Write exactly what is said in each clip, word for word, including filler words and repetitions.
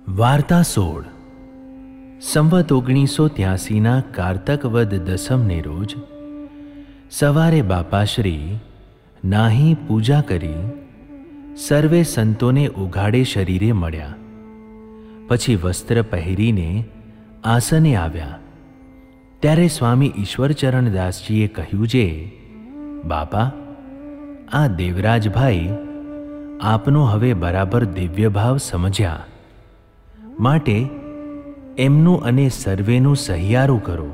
વાર્તા સોળ. સંવત ઓગણીસો ત્યાસીના કારતક વદ દસમને રોજ સવારે બાપાશ્રી નાહી પૂજા કરી સર્વે સંતોને ઉઘાડે શરીરે મળ્યા. પછી વસ્ત્ર પહેરીને આસને આવ્યા. ત્યારે સ્વામી ઈશ્વરચરણદાસજીએ કહ્યું છે, બાપા, આ દેવરાજભાઈ આપનો હવે બરાબર દિવ્ય ભાવ સમજ્યા, માટે એમનું અને સર્વેનું સહિયારું કરો.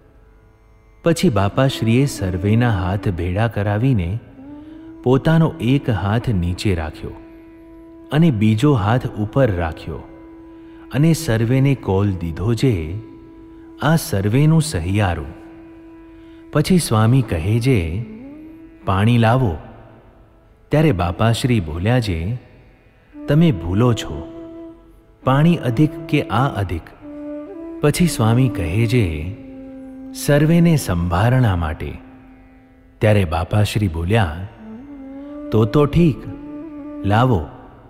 પછી બાપાશ્રીએ સર્વેના હાથ ભેળા કરાવીને પોતાનો એક હાથ નીચે રાખ્યો અને બીજો હાથ ઉપર રાખ્યો અને સર્વેને કોલ દીધો જે આ સર્વેનું સહિયારું. પછી સ્વામી કહે જે, પાણી લાવો. ત્યારે બાપાશ્રી બોલ્યા જે, તમે ભૂલો છો, પાણી અધિક કે આ અધિક? પછી સ્વામી કહે જે, સર્વેને સંભારણા માટે. ત્યારે બાપાશ્રી બોલ્યા, તો તો ઠીક, લાવો.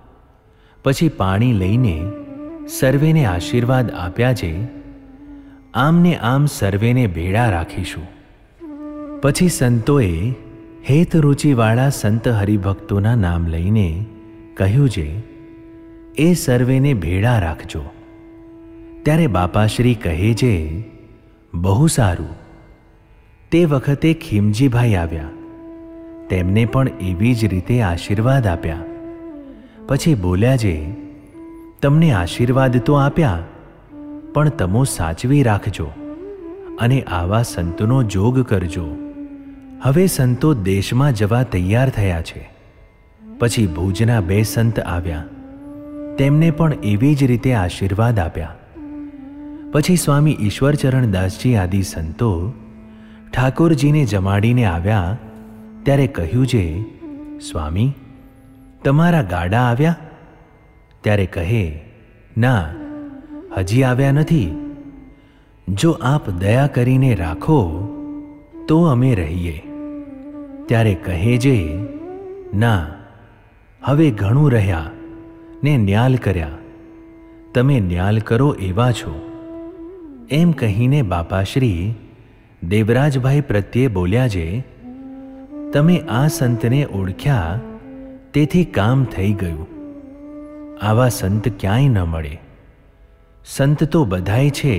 પછી પાણી લઈને સર્વેને આશીર્વાદ આપ્યા છે, આમને આમ સર્વેને ભેળા રાખીશું. પછી સંતોએ હેતરુચિવાળા સંત હરિભક્તોના નામ લઈને કહ્યું છે, એ સર્વેને ભેળા રાખજો. ત્યારે બાપાશ્રી કહે છે, બહુ સારું. તે વખતે ખીમજીભાઈ આવ્યા, તેમને પણ એવી જ રીતે આશીર્વાદ આપ્યા. પછી બોલ્યા છે, તમને આશીર્વાદ તો આપ્યા, પણ તમો સાચવી રાખજો અને આવા સંતોનો જોગ કરજો. હવે સંતો દેશમાં જવા તૈયાર થયા છે. પછી ભુજના બે સંત આવ્યા, તેમને પણ એવી જ રીતે આશીર્વાદ આપ્યા. પછી સ્વામી ઈશ્વરચરણદાસજી આદિ સંતો ઠાકોરજીને જમાડીને આવ્યા. ત્યારે કહ્યું છે, સ્વામી, તમારા ગાડા આવ્યા? ત્યારે કહે, ના, હજી આવ્યા નથી. જો આપ દયા કરીને રાખો તો અમે રહીએ. ત્યારે કહે જે, ના, હવે ઘણું રહ્યા ને ન્યાલ કર્યા, તમે ન્યાલ કરો એવા છો. એમ કહીને બાપાશ્રી દેવરાજભાઈ પ્રત્યે બોલ્યા છે, તમે આ સંતને ઓળખ્યા તેથી કામ થઈ ગયું. આવા સંત ક્યાંય ન મળે. સંત તો બધાય છે,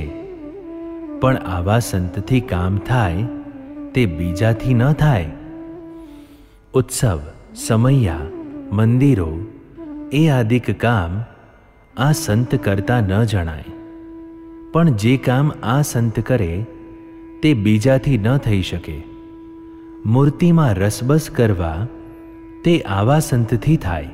પણ આવા સંતથી કામ થાય તે બીજાથી ન થાય. ઉત્સવ, સમૈયા, મંદિરો એ આદિક કામ આ સંત કરતા ન જણાય. પણ જે કામ આ સંત કરે તે બીજાથી ન થઈ શકે. મૂર્તિમાં રસબસ કરવા તે આવા સંતથી થાય.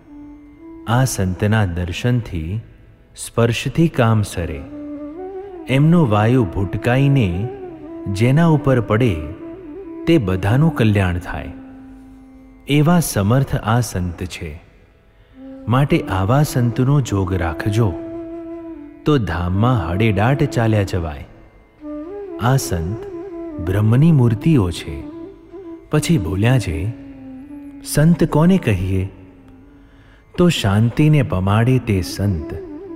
આ સંતના દર્શનથી, સ્પર્શથી કામ સરે. એમનો વાયુ ભૂટકાઈને જેના ઉપર પડે તે બધાનું કલ્યાણ થાય. એવા સમર્થ આ સંત છે, માટે આવા સંતનો જોગ રાખજો, તો ધામમાં હડેડાટ ચાલ્યા જવાય. આ સંત બ્રહ્મની મૂર્તિઓ છે. પછી બોલ્યા છે, સંત કોને કહીએ? તો શાંતિને પમાડે તે સંત.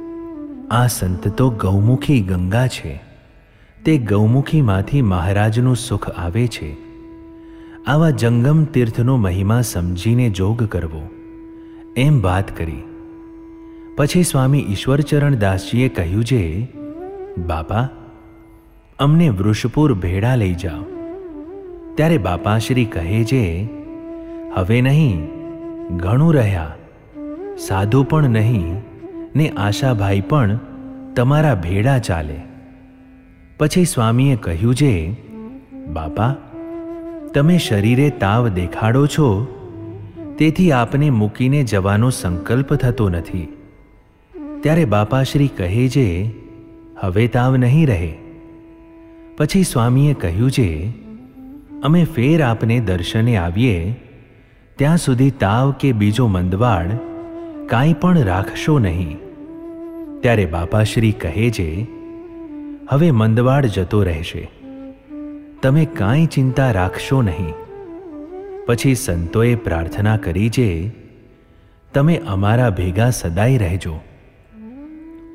આ સંત તો ગૌમુખી ગંગા છે. તે ગૌમુખીમાંથી મહારાજનું સુખ આવે છે. આવા જંગમ તીર્થનો મહિમા સમજીને જોગ કરવો. એમ વાત કરી. પછી સ્વામી ઈશ્વરચરણદાસજીએ કહ્યું છે, બાપા, અમને વૃષપુર ભેળા લઈ જાઓ. ત્યારે બાપાશ્રી કહે છે, હવે નહીં, ઘણું રહ્યા. સાધુ પણ નહીં ને આશાભાઈ પણ તમારા ભેળા ચાલે. પછી સ્વામીએ કહ્યું છે, બાપા, તમે શરીરે તાવ દેખાડો છો, તેથી આપને મૂકીને જવાનો સંકલ્પ થતો નથી. ત્યારે બાપાશ્રી કહે છે, હવે તાવ નહીં રહે. પછી સ્વામીએ કહ્યું છે, અમે ફેર આપને દર્શને આવીએ ત્યાં સુધી તાવ કે બીજો મંદવાડ કાંઈ પણ રાખશો નહીં. ત્યારે બાપાશ્રી કહે છે, હવે મંદવાડ જતો રહેશે, તમે કાંઈ ચિંતા રાખશો નહીં. પછી સંતોએ પ્રાર્થના કરી છે, તમે અમારા ભેગા સદાય રહેજો.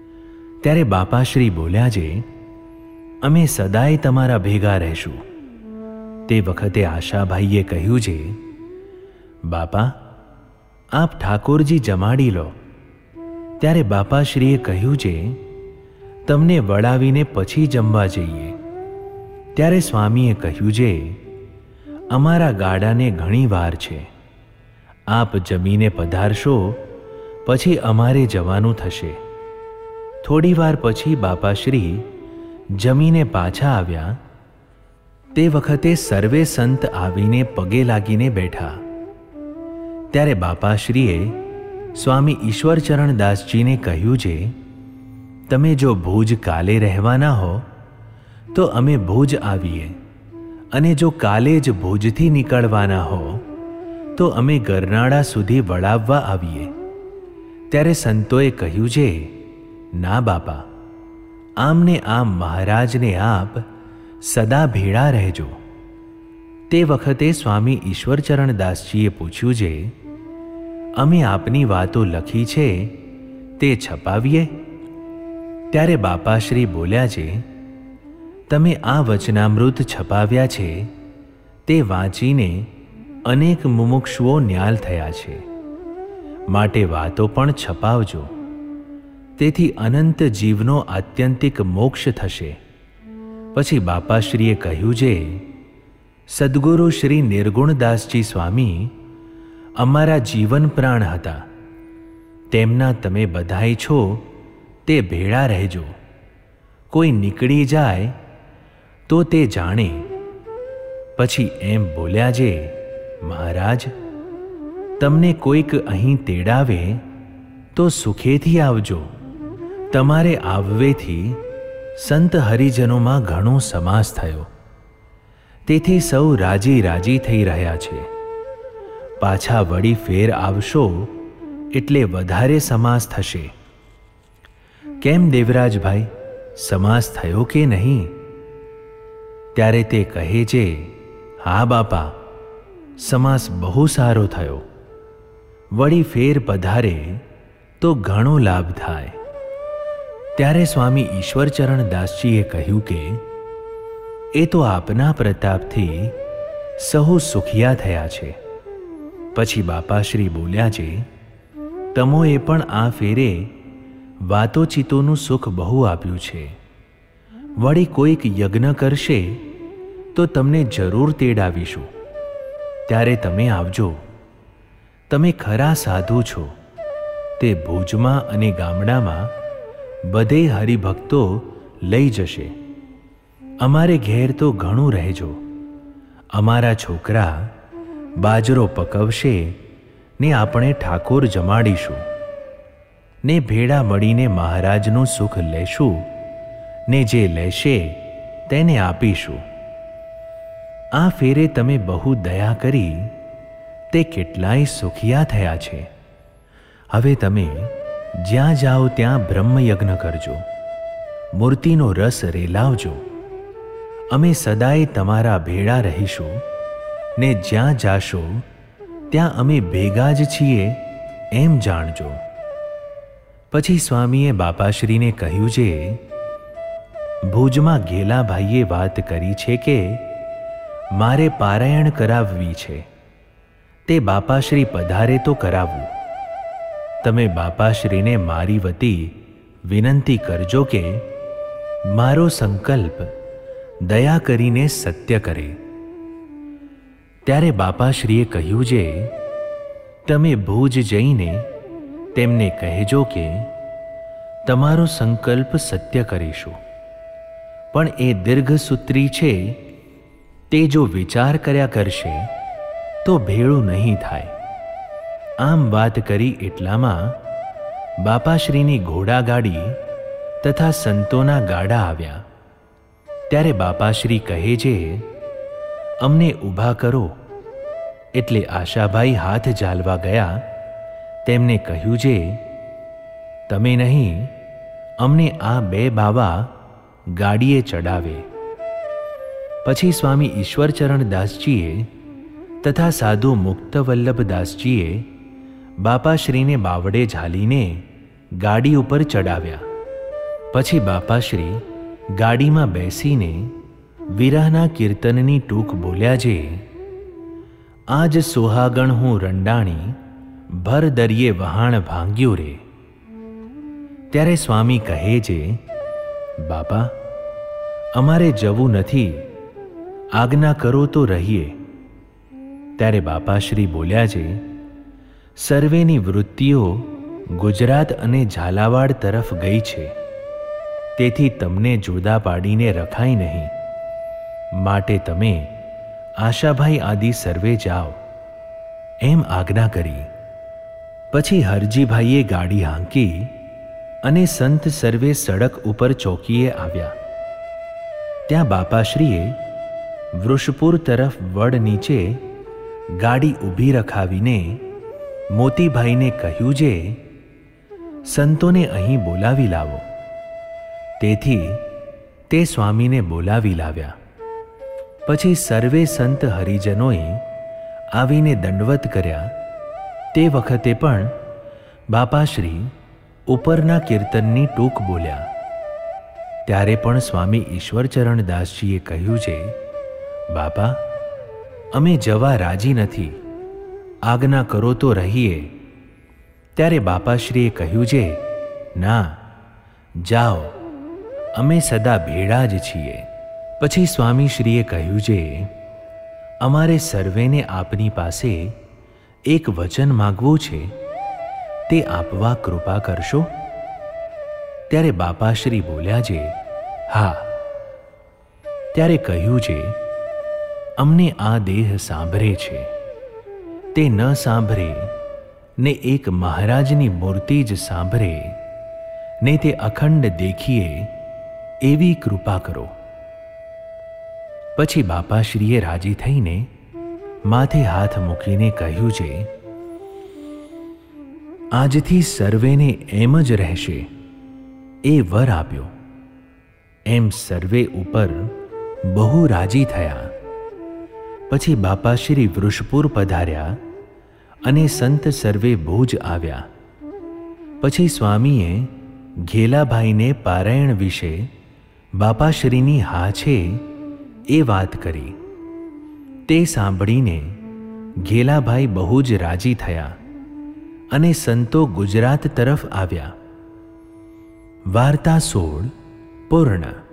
ત્યારે બાપાશ્રી બોલ્યા છે, અમે સદાય તમારા ભેગા રહેશું. તે વખતે આશાભાઈએ કહ્યું છે, બાપા આપ ઠાકોરજી જમાડી લો. ત્યારે બાપાશ્રીએ કહ્યું છે, તમને વળાવીને પછી જમવા જઈએ. ત્યારે સ્વામીએ કહ્યું છે, અમારા ગાડાને ઘણી વાર છે, આપ જમીને પધારશો પછી અમારે જવાનું થશે. થોડી વાર પછી બાપાશ્રી જમીને પાછા આવ્યા. તે વખતે સર્વે સંત આવીને પગે લાગીને બેઠા. ત્યારે બાપાશ્રીએ સ્વામી ઈશ્વરચરણ દાસજીને કહ્યું છે, તમે જો ભુજ કાલે રહેવાના હો તો અમે ભુજ આવીએ, અને જો કાલે જ ભુજથી નીકળવાના હો તો અમે ગરનાળા સુધી વળાવવા આવીએ. ત્યારે સંતોએ કહ્યું છે, ના બાપા, આમને આમ મહારાજને આપ સદા ભેળા રહેજો. તે વખતે સ્વામી ઈશ્વરચરણ દાસજીએ પૂછ્યું છે, અમે આપની વાતો લખી છે તે છપાવીએ? ત્યારે બાપાશ્રી બોલ્યા છે, તમે આ વચનામૃત છપાવ્યા છે તે વાંચીને અનેક મુમુક્ષુઓ ન્યાલ થયા છે, માટે વાતો પણ છપાવજો. તેથી અનંત જીવનો આત્યંતિક મોક્ષ થશે. પછી બાપાશ્રીએ કહ્યું છે, સદ્ગુરુ શ્રી નિર્ગુણદાસજી સ્વામી અમારા જીવન પ્રાણ હતા. તેમના તમે બધાય છો તે ભેળા રહેજો. કોઈ નીકળી જાય તો તે જાણે. પછી એમ બોલ્યા છે, મહારાજ તમને કોઈક અહીં તેડાવે તો સુખેથી આવજો. તમારે આવવેથી સંત હરિજનોમાં ઘણો સમાસ થયો, તેથી સૌ રાજી રાજી થઈ રહ્યા છે. પાછા વળી ફેર આવશો એટલે વધારે સમાસ થશે. કેમ દેવરાજભાઈ, સમાસ થયો કે નહીં? ત્યારે તે કહે છે, હા બાપા, સમાસ બહુ સારો થયો. વળી ફેર પધારે તો ઘણો લાભ થાય. ત્યારે સ્વામી ઈશ્વરચરણ દાસજીએ કહ્યું કે એ તો આપના પ્રતાપથી સહુ સુખિયા થયા છે. પછી બાપાશ્રી બોલ્યા છે, તમોએ પણ આ ફેરે વાતોચીતોનું સુખ બહુ આપ્યું છે. વળી કોઈક યજ્ઞ કરશે તો તમને જરૂર તેડાવીશું. ત્યારે તમે આવજો. તમે ખરા સાધુ છો. તે ભુજમાં અને ગામડામાં બધે હરિભક્તો લઈ જશે. અમારે ઘેર તો ઘણું રહેજો. અમારા છોકરા બાજરો પકવશે ને આપણે ઠાકોર જમાડીશું, ને ભેળા મળીને મહારાજનું સુખ લેશું, ને જે લેશે તેને આપીશું. આ ફેરે તમે બહુ દયા કરી તે કેટલાય સુખિયા થયા છે. હવે તમે જ્યાં જાઓ ત્યાં બ્રહ્મયજ્ઞ કરજો, મૂર્તિનો રસ રેલાવજો. અમે સદાય તમારા ભેળા રહીશું, ને જ્યાં જાશો ત્યાં અમે ભેગા જ છીએ એમ જાણજો. પછી સ્વામીએ બાપાશ્રીને કહ્યું છે, ભુજમાં ઘેલાભાઈએ વાત કરી છે કે મારે પારાયણ કરાવવી છે. તે બાપાશ્રી પધારે તો કરાવવું. તમે બાપાશ્રીને મારી વતી વિનંતી કરજો કે મારો સંકલ્પ દયા કરીને સત્ય કરે. ત્યારે બાપાશ્રીએ કહ્યું છે, તમે ભુજ જઈને તેમને કહેજો કે તમારો સંકલ્પ સત્ય કરીશું, પણ એ દીર્ઘસૂત્રી છે તે જો વિચાર કર્યા કરશે તો ભેળું નહીં થાય. આમ વાત કરી એટલામાં બાપાશ્રીની ઘોડાગાડી તથા સંતોના ગાડા આવ્યા. ત્યારે બાપાશ્રી કહે છે, અમને ઊભા કરો. એટલે આશાભાઈ હાથ ઝાલવા ગયા. તેમને કહ્યું છે, તમે નહીં, અમને આ બે બાવા ગાડીએ ચડાવે. પછી સ્વામી ઈશ્વરચરણ દાસજીએ તથા સાધુ મુક્તવલ્લભ દાસજીએ બાપાશ્રીને બાવડે ઝાલીને ગાડી ઉપર ચડાવ્યા. પછી બાપાશ્રી ગાડીમાં બેસીને વિરહના કીર્તનની ટૂંક બોલ્યા જે, આજ સુહાગણ હું રંડાણી, ભર દરિયે વહાણ ભાંગ્યું રે. ત્યારે સ્વામી કહે છે, બાપા અમારે જવું નથી, આજ્ઞા કરો તો રહીએ. ત્યારે બાપાશ્રી બોલ્યા છે, સર્વેની વૃત્તિઓ ગુજરાત અને ઝાલાવાડ તરફ ગઈ છે, તેથી તમને જુદા પાડીને રખાય નહીં, માટે તમે આશાભાઈ આદિ સર્વે જાઓ, એમ આજ્ઞા કરી. પછી હરજીભાઈએ ગાડી હાંકી અને સંત સર્વે સડક ઉપર ચોકીએ આવ્યા. ત્યાં બાપાશ્રીએ વૃષપુર તરફ વડ નીચે ગાડી ઊભી રખાવીને મોતીભાઈને કહ્યું જે, સંતોને અહીં બોલાવી લાવો. તેથી તે સ્વામીને બોલાવી લાવ્યા. પછી સર્વે સંત હરિજનોએ આવીને દંડવત કર્યા. તે વખતે પણ બાપાશ્રી ઉપરના કીર્તનની ટૂંક બોલ્યા. ત્યારે પણ સ્વામી ઈશ્વરચરણદાસજીએ કહ્યું છે, બાપા અમે જવા રાજી નથી, આજ્ઞા કરો તો રહીએ. ત્યારે બાપાશ્રીએ કહ્યું છે, ના જાઓ, અમે સદા ભેળા જ છીએ. પછી સ્વામીશ્રીએ કહ્યું છે, અમારે સર્વેને આપની પાસે એક વચન માગવું છે, તે આપવા કૃપા કરશો? ત્યારે બાપાશ્રી બોલ્યા છે, હા. ત્યારે કહ્યું છે, અમને આ દેહ સાંભળે છે, તે ન સાંભળે ને એક મહારાજની મૂર્તિ જ સાંભળે ને તે અખંડ દેખીએ એવી કૃપા કરો. પછી બાપાશ્રીએ રાજી થઈને માથે હાથ મૂકીને કહ્યું છે, આજથી સર્વેને એમ જ રહેશે એ વર આપ્યો. એમ સર્વે ઉપર બહુ રાજી થયા. પછી બાપાશ્રી વૃષપુર પધાર્યા અને સંત સર્વે ભુજ આવ્યા. પછી સ્વામીએ ઘેલાભાઈને પારાયણ વિશે બાપાશ્રીની હા છે એ વાત કરી. તે સાંભળીને ઘેલાભાઈ બહુ જ રાજી થયા અને સંતો ગુજરાત તરફ આવ્યા. વાર્તા સોળ પૂર્ણ.